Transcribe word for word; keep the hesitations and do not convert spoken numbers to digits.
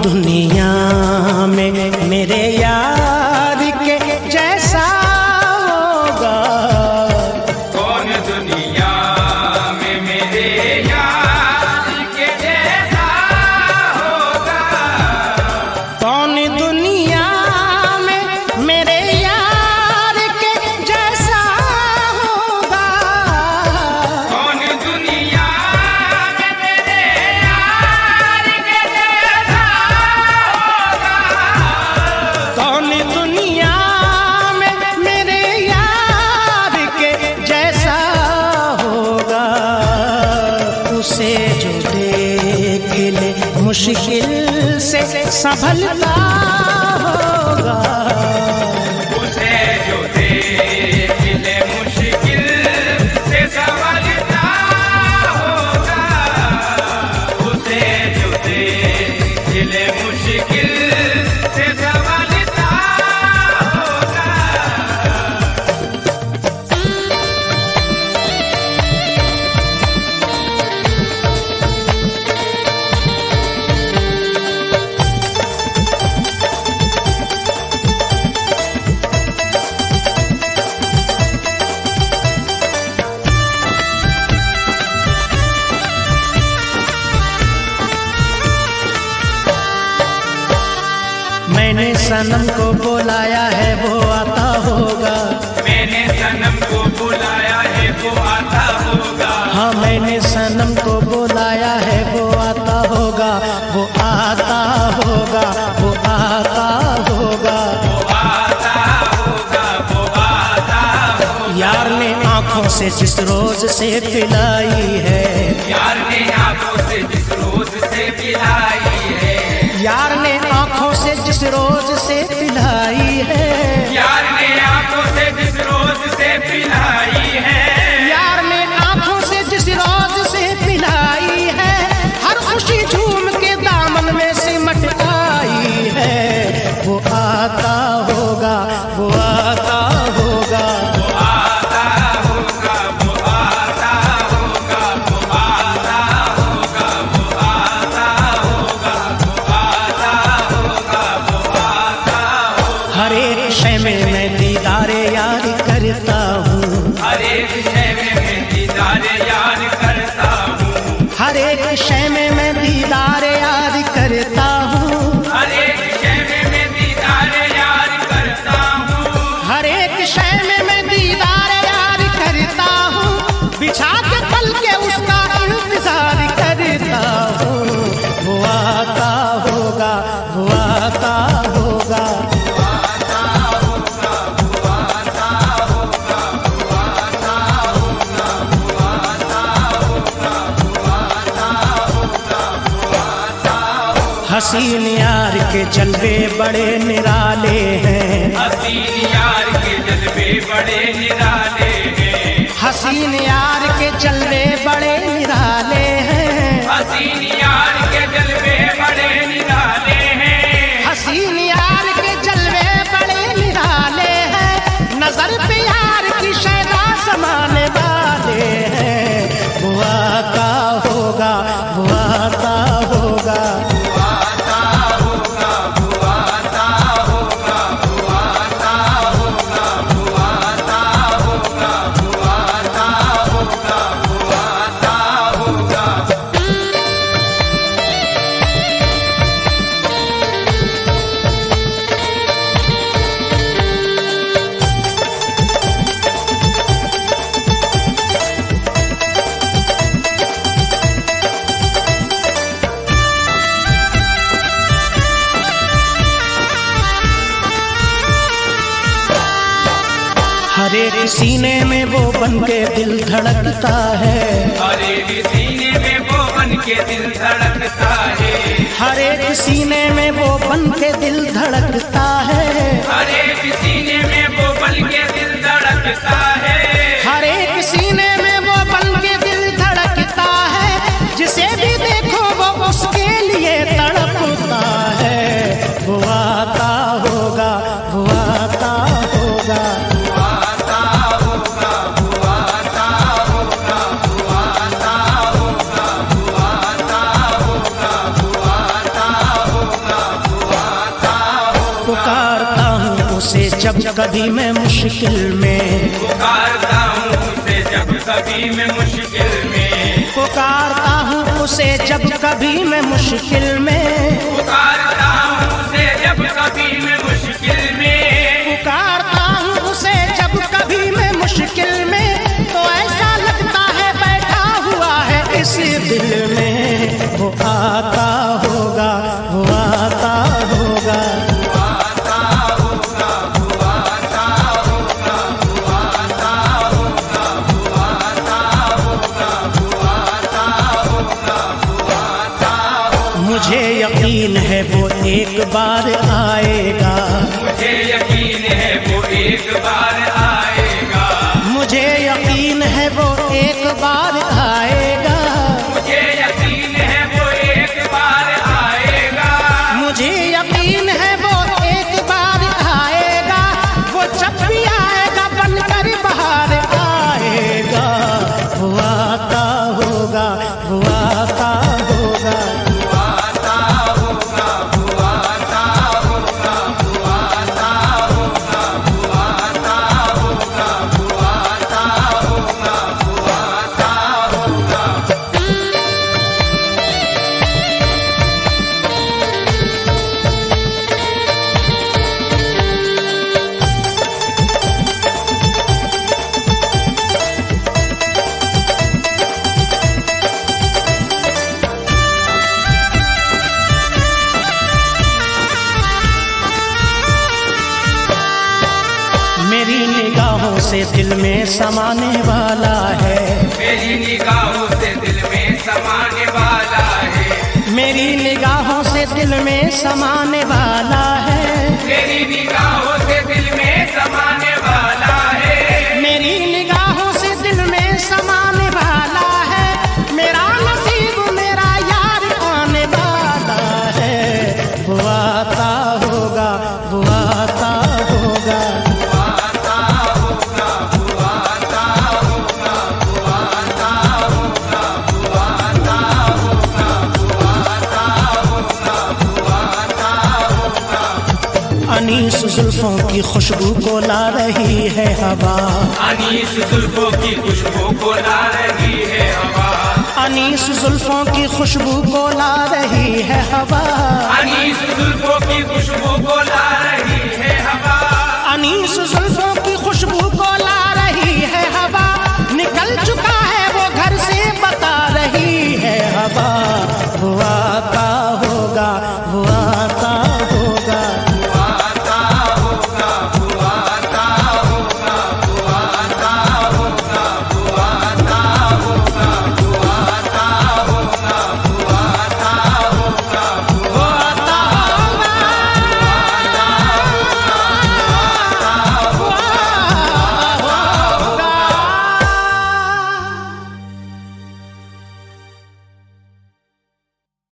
दुनिया में मेरे यार के जैसा होगा? कौन दुनिया में मेरे यार के जैसा होगा? कौन दुनिया में मेरे यार के जैसा होगा? कौन दुनिया में मेरे यार के जैसा होगा? कौन दुनिया में मेरे यार के जैसा होगा? उसे जो देख ले मुश्किल से संभलता होगा। उसे जो देख ले मुश्किल से संभलता होगा। उसे जो देख ले मुश्किल से संभलता होगा। मैंने सनम को बुलाया है वो आता होगा। मैंने सनम को बुलाया है वो आता होगा। हाँ मैंने सनम को बुलाया है वो आता होगा। वो आता होगा, वो आता होगा। वो आता होगा, वो आता होगा। यार ने आंखों से जिस रोज से पिलाई है, यार ने आंखों से जिस रोज से पिलाई है। यार ने आंखों से जिस रोज से पिलाई है, यार ने आंखों से जिस रोज से पिलाई है। यार ने आंखों से जिस रोज से पिलाई है, हर खुशी झूम के दामन में सिमट आई है। वो आता होगा, वो आता होगा। वो आता होगा, वो आता होगा, वो आता होगा, वो आता होगा, वो आता होगा, वो आता होगा। हर एक शय में मैं दीदारे यार करता हूँ। हर एक शय में मैं दीदार याद करता हूँ। हर एक शय में मैं दीदारे यार करता हूँ। हर एक शय में मैं दीदार याद करता हूँ। हर एक शय में मैं दीदार यार करता हूँ। बिछा के पल के उसका इंतजार करता हूँ। वो आता होगा, वो आता होगा। हसीन यार के जलवे बड़े निराले हैं। हसीन यार के जलवे बड़े निराले हैं। हसीन यार के जलवे बड़े निराले हैं। हसीन यार के जलवे बड़े निराले हैं। हसीन यार के जलवे बड़े निराले हैं। नजर पे यार की शैदा समाने वाले हैं। वो आता होगा, वो आता होगा। हर एक सीने में वो बन के दिल धड़कता है। हर एक सीने में वो बन के दिल धड़कता है। हर एक सीने में वो बन के दिल धड़कता है। हर एक सीने में वो बन के दिल धड़कता है। हर एक सीने में वो बन के दिल धड़कता है। जिसे भी देखो वो उसके लिए तड़पता है। वो आता होगा, वो आता होगा। जब कभी मैं मुश्किल में, पुकारता हूँ उसे जब कभी मैं मुश्किल में, पुकारता हूँ उसे जब कभी मैं मुश्किल में, पुकारता हूँ उसे जब कभी मैं मुश्किल में, पुकारता हूँ उसे जब कभी मैं मुश्किल में, तो ऐसा लगता है बैठा हुआ है इस दिल में। वो आता होगा, वो आता होगा, मुझे यकीन है वो एक बार आएगा, मुझे यकीन है वो एक बार आएगा, मुझे यकीन है वो एक बार आएगा, मुझे यकीन है वो एक बार आएगा, मुझे यकीन है वो एक बार आएगा। वो जब भी आएगा बनकर बाहर आएगा, वो आता होगा, वो आता होगा, मेरी निगाहों से दिल में समाने वाला है, मेरी निगाहों से दिल में समाने वाला है, मेरी निगाहों से दिल में समाने वाला है, मेरी निगाहों से दिल में समाने वाला है, मेरी निगाहों से दिल में समाने वाला है। मेरा नसीब मेरा यार आने वाला है, वो आता होगा, वो आता होगा, अनीस जुल्फों की खुशबू को ला रही है हवा, अनीस जुल्फों की खुशबू को ला रही है हवा, अनीस जुल्फों की खुशबू को ला रही है हवा, अनीस जुल्फों की खुशबू को ला रही है हवा, अनीस जुल्फों की खुशबू को ला